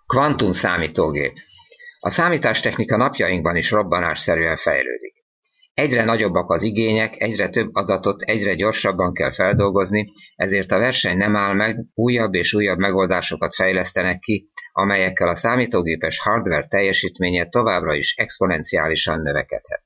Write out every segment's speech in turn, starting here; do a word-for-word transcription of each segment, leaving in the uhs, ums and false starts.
Kvantum számítógép. A számítástechnika napjainkban is robbanásszerűen fejlődik. Egyre nagyobbak az igények, egyre több adatot egyre gyorsabban kell feldolgozni, ezért a verseny nem áll meg, újabb és újabb megoldásokat fejlesztenek ki, amelyekkel a számítógépes hardware teljesítménye továbbra is exponenciálisan növekedhet.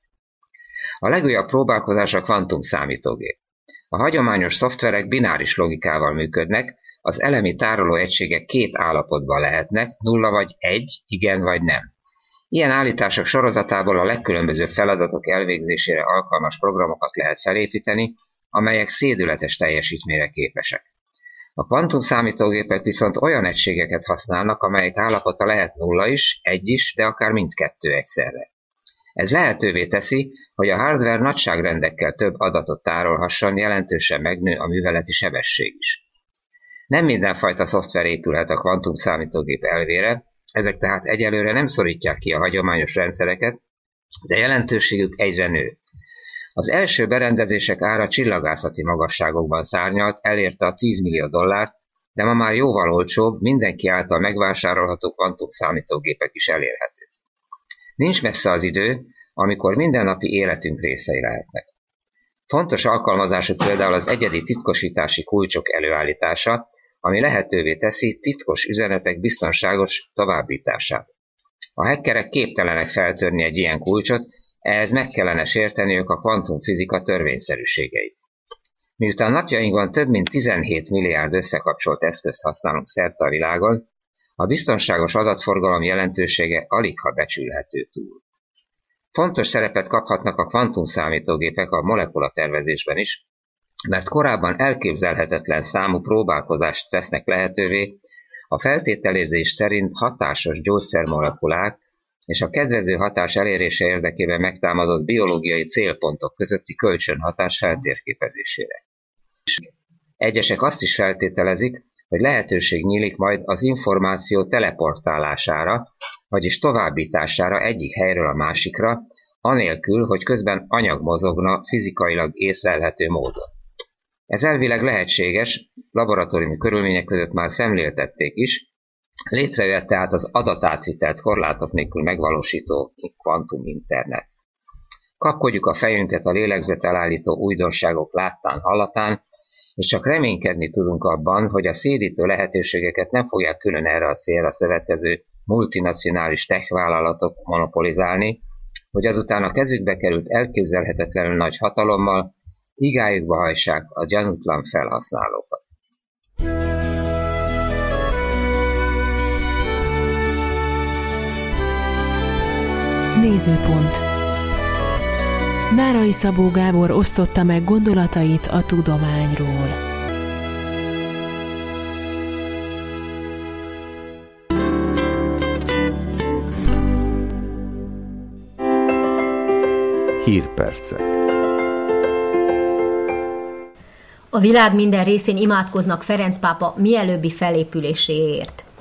A legújabb próbálkozás a kvantum számítógép. A hagyományos szoftverek bináris logikával működnek, az elemi tárolóegységek két állapotban lehetnek, nulla vagy egy, igen vagy nem. Ilyen állítások sorozatából a legkülönbözőbb feladatok elvégzésére alkalmas programokat lehet felépíteni, amelyek szédületes teljesítményre képesek. A kvantum számítógépek viszont olyan egységeket használnak, amelyek állapota lehet nulla is, egy is, de akár mindkettő egyszerre. Ez lehetővé teszi, hogy a hardware nagyságrendekkel több adatot tárolhasson, jelentősen megnő a műveleti sebesség is. Nem mindenfajta szoftver épülhet a kvantum számítógép elvére, ezek tehát egyelőre nem szorítják ki a hagyományos rendszereket, de jelentőségük egyre nő. Az első berendezések ára csillagászati magasságokban szárnyalt, elérte a tíz millió dollárt, de ma már jóval olcsóbb, mindenki által megvásárolható kvantum számítógépek is elérhető. Nincs messze az idő, amikor mindennapi életünk részei lehetnek. Fontos alkalmazásuk például az egyedi titkosítási kulcsok előállítása, ami lehetővé teszi titkos üzenetek biztonságos továbbítását. A hackerek képtelenek feltörni egy ilyen kulcsot, ehhez meg kellene sérteniük a kvantumfizika törvényszerűségeit. Miután napjainkban több mint tizenhét milliárd összekapcsolt eszközt használunk szerte a világon, a biztonságos adatforgalom jelentősége aligha becsülhető túl. Fontos szerepet kaphatnak a kvantumszámítógépek a molekulatervezésben is, mert korábban elképzelhetetlen számú próbálkozást tesznek lehetővé, a feltételezés szerint hatásos gyógyszermolekulák és a kedvező hatás elérése érdekében megtámadott biológiai célpontok közötti kölcsönhatás feltérképezésére. Egyesek azt is feltételezik, hogy lehetőség nyílik majd az információ teleportálására, vagyis továbbítására egyik helyről a másikra, anélkül, hogy közben anyag mozogna fizikailag észlelhető módon. Ez elvileg lehetséges, laboratóriumi körülmények között már szemléltették is, létrejött tehát az adatátvitelt korlátok nélkül megvalósító kvantum internet. Kapkodjuk a fejünket a lélegzet elállító újdonságok láttán hallatán, és csak reménykedni tudunk abban, hogy a szédítő lehetőségeket nem fogják külön erre a célra szövetkező multinacionális tech vállalatok monopolizálni, hogy azután a kezükbe került elképzelhetetlenül nagy hatalommal igájukba hajtsák a gyanútlan felhasználókat. Nézőpont. Nárai Szabó Gábor osztotta meg gondolatait a tudományról. Hírpercek. A világ minden részén imádkoznak Ferenc pápa mielőbbi felépüléséért.